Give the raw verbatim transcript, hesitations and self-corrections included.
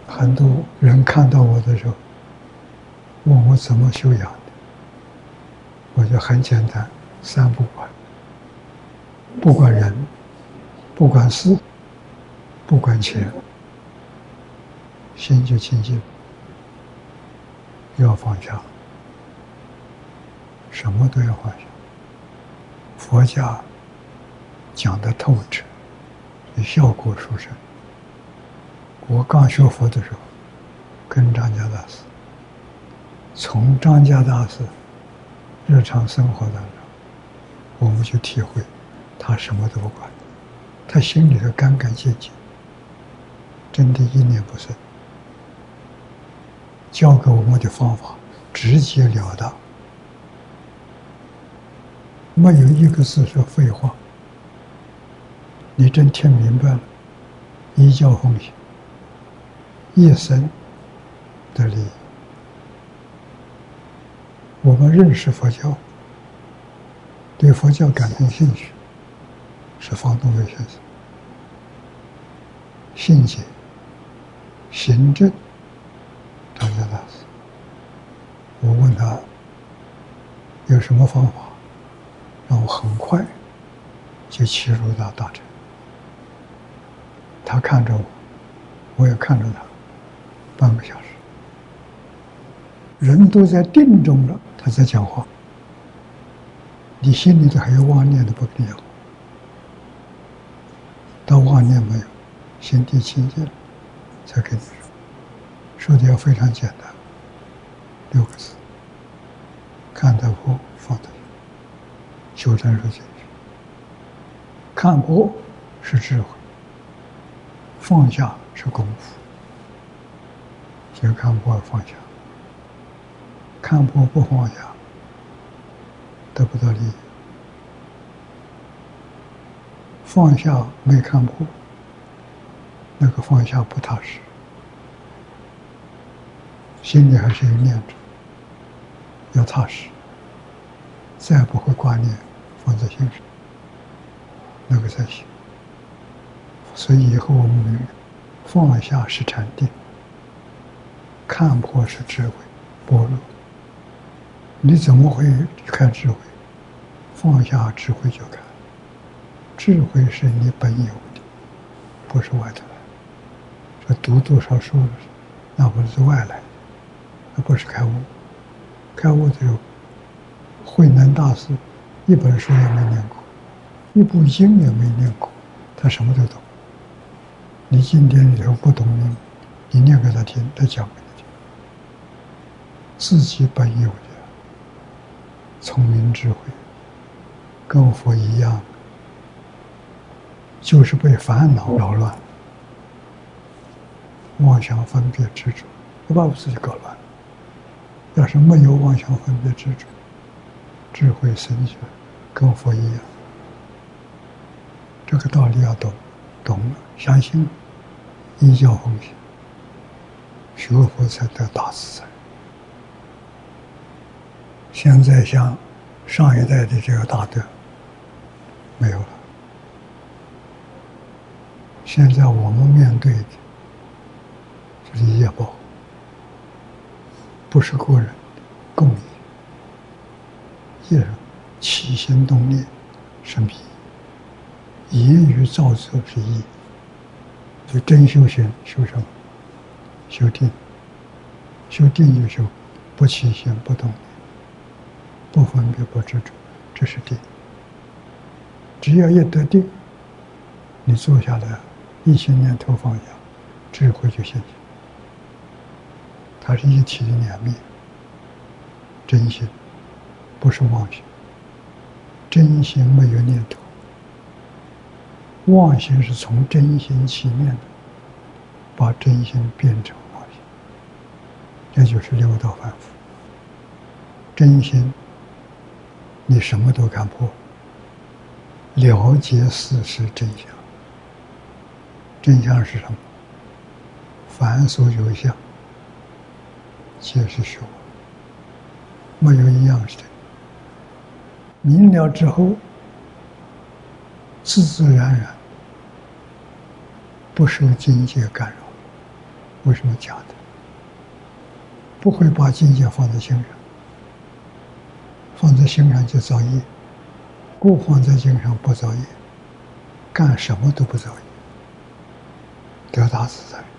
很多人看到我的时候，问我怎么修养的，我就很简单，三不管：不管人，不管事，不管钱，心就清净，要放下，什么都要放下。佛家讲得透彻，效果殊胜。我刚学佛的时候，跟张家大师，从张家大师日常生活当中，我们就体会，他什么都不管，他心里头干干净净，真的一念不生。教给我们的方法直截了当，没有一个字是废话。你真听明白了，依教奉行，一生的利益。我们认识佛教，对佛教感兴兴趣，是方东伟先生。信解、行正，张家大师。我问他有什么方法，让我很快就切入到大乘。他看着我，我也看着他，半个小时，人都在定中了，他在讲话，你心里头还有妄念的，不跟你讲话。到妄念没有，心地清净了，才跟你说。说的要非常简单，六个字：看得破，放得下，修正入进去。看破是智慧，放下是功夫。先看破放下，看破不放下，得不到利益。放下没看破，那个放下不踏实，心里还是有念着，要踏实，再不会挂念，放在心上，那个才行。所以以后我们明白，放下是禅定，看破是智慧般若。你怎么会开智慧？放下智慧就开。智慧是你本有的，不是外头来。这读多少书，那不是外来的，那不是开悟。开悟的时候，慧能大师一本书也没念过，一部经也没念过，他什么都懂。你今天里头不懂的，你念给他听，他讲给他听。自己本有的聪明智慧，跟佛一样，就是被烦恼扰乱，妄想分别执着，就把我自己搞乱了。要是没有妄想分别执着，智慧升起来，跟佛一样。这个道理要懂，懂了，相信了，依教奉行，学佛才得大自在。现在像上一代的这个大德没有了，现在我们面对的就是业报，不是个人的共业，业人起心动念是迷，言语造作是业。就真修行，修什么？修定。修定就修不起心不动念，不分别不执着，这是定。只要一得定，你坐下来，一心念头放下，智慧就现前。它是一体的两面，真心不是妄心，真心没有念头，妄心是从真心起念的，把真心变成妄心，这就是六道反复。真心你什么都看破，了解事实真相。真相是什么？凡所有相，皆是虚妄，没有一样是真。明了之后，自自然然不受境界干扰， 为什么假的？不会把境界放在心上，放在心上就造业，不放在心上不造业，干什么都不造业，得大自在。